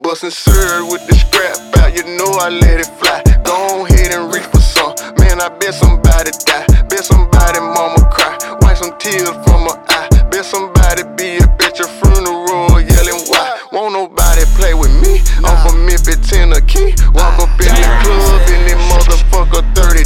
bustin' syrup with the scrap out, you know I let it fly. Go ahead and reach for some, man, I bet somebody die. Bet somebody mama cry, wipe some tears from her eye. Bet somebody be up at your funeral yelling why. Won't nobody play with me, I'm from Memphis, Tennessee. Walk up in the club in this motherfucker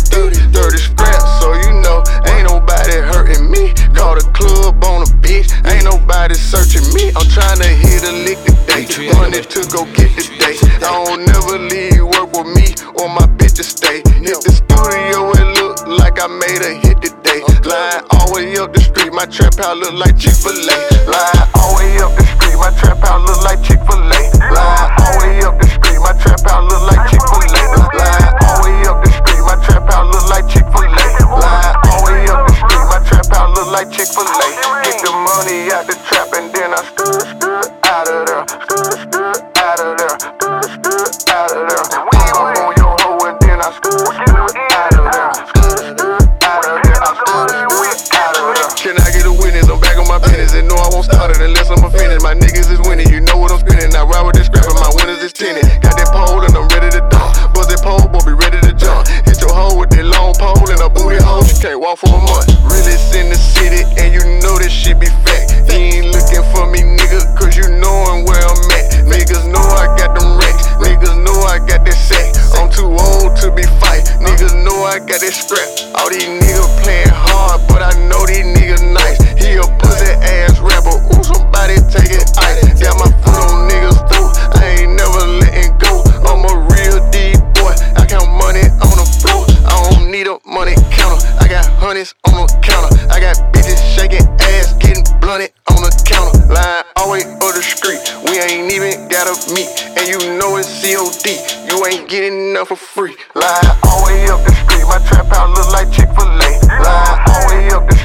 30 scraps, so you know ain't nobody hurting me. Call the club on a bitch, ain't nobody searching me. I'm tryna hit a lick today, money to go get the day. I don't never leave work with me or my bitches stay. Hit the studio, it look like I made a hit today. Lying all the way up the street, my trap house look like Chick-fil-A. Lying all the way up the street, my trap house look like Chick-fil-A. Lying all the way up the street, my trap house look like Chick-fil-A. Lying all the way up the street, my trap house look like Chick-fil-A. Lying all the way up the street, my trap house look like Chick-fil-A. Get the money out the trap and then I stood out of there. Stood out of there. Stood out of there. I'm on your hoe and then I stood out of there. Stood out of there. I stood out of there. Can I get a witness? I'm back on my business and no, I won't start it unless I'm finished. My niggas is winning, you know what I'm spinning. I ride with this scrap and my winners is tinted. Got that pole and I'm ready to dump. Buzz that pole, boy, be ready to jump. Hit your hoe with that long pole and a booty hole. She can't walk for a month. Really in the city and you know this shit be fat. You ain't looking for me, nigga, cause you knowin' where I'm at. Niggas know I got them racks. Niggas know I got that sack. I'm too old to be fight. Niggas know I got that scrap. All these niggas playing hard, but I know these niggas nice. He a pussy ass rapper. Ooh, somebody take it ice. Got my foot on niggas through. I ain't never letting go. I'm a real D boy. I count money on the floor. I don't need a money counter. I got hundreds on the counter. I got bitches shaking ass, getting blunted on the counter. Lying all the way up the street. We ain't even gotta meet. And you know it's COD. You ain't getting enough for free. Lying all the way up the street. My trap house look like Chick-fil-A. Lying all the way up the street.